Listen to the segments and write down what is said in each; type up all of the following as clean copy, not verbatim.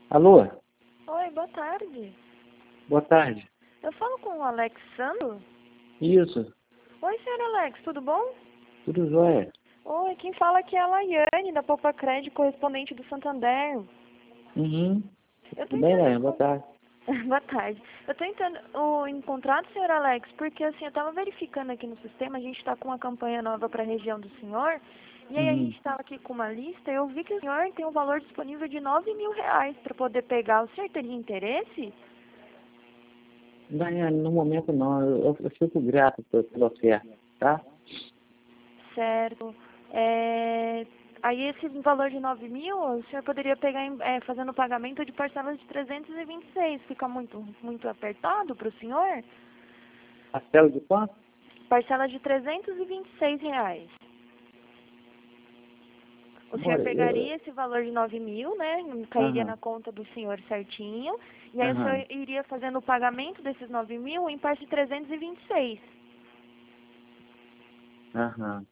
Alô? Oi, boa tarde. Boa tarde. Eu falo com o Alexandro? Isso, Oi, senhor Alex, tudo bom? tudo jóia. Oi, quem fala aqui é a Laiane, da Poupa Crédito, correspondente do Santander. Uhum. Eu tô Tudo bem, entrando Léo? Boa tarde. Boa tarde. Eu tô entrando encontrar o senhor Alex, porque assim, eu tava verificando aqui no sistema, a gente tá com uma campanha nova para a região do senhor, e aí a Uhum. gente tava aqui com uma lista, e eu vi que o senhor tem um valor disponível de R$ 9.000 para poder pegar. O senhor teria interesse? Daiane, no momento não, eu fico grato pela oferta, tá? Certo. Aí esse valor de 9.000, o senhor poderia pegar fazendo o pagamento de parcelas de 326. Fica muito apertado para o senhor? Parcela de quanto? Parcela de R$ 326. O senhor Olha, pegaria esse valor de 9.000, né? Cairia Aham, na conta do senhor certinho. E aí o aham, senhor iria fazendo o pagamento desses 9.000 em parte de 326. aham.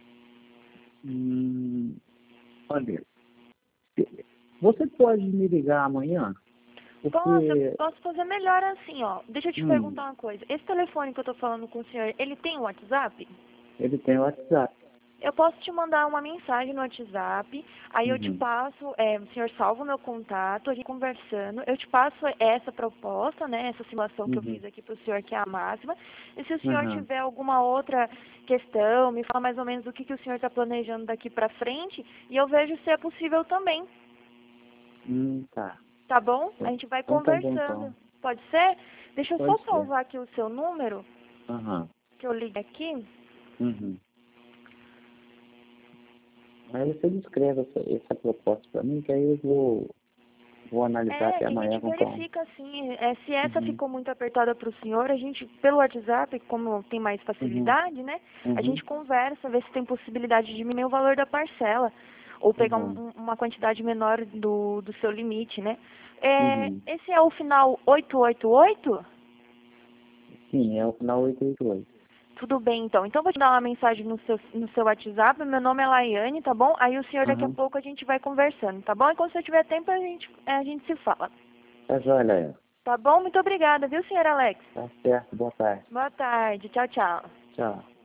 Hum, olha, você pode me ligar amanhã? Porque, Posso fazer melhor assim, ó. Deixa eu te hum, perguntar uma coisa. Esse telefone que eu tô falando com o senhor, ele tem um WhatsApp? ele tem o WhatsApp. Eu posso te mandar uma mensagem no WhatsApp, aí eu te Uhum, passo, o senhor salva o meu contato, a gente conversando, eu te passo essa proposta, né, essa simulação que eu uhum, fiz aqui para o senhor, que é a máxima, e se o senhor aham. tiver alguma outra questão, me fala mais ou menos o que o senhor está planejando daqui para frente, e eu vejo se é possível também, Tá. tá bom? A gente vai Então tá bom, conversando, então. pode ser? Deixa eu só Pode ser. salvar aqui o seu número, Aham, que eu ligo aqui. uhum. Aí você descreve essa proposta para mim, que aí eu vou analisar até A amanhã gente com calma. verifica assim, se essa Uhum, ficou muito apertada para o senhor, a gente, pelo WhatsApp, como tem mais uhum, facilidade, né? A uhum, gente conversa, vê se tem possibilidade de diminuir o valor da parcela, ou pegar uhum, uma quantidade menor do seu limite, né? uhum. Esse é o final 888. Sim, é o final 888. Tudo bem, então. Então, eu vou te dar uma mensagem no seu WhatsApp. Meu nome é Laiane, tá bom? Aí o senhor, daqui a Aham. pouco, a gente vai conversando, tá bom? E quando você tiver tempo, a gente se fala. Tá joia, Léo. Tá bom? Muito obrigada, viu, senhor Alex? Tá certo, boa tarde. Boa tarde. Tchau, tchau. Tchau.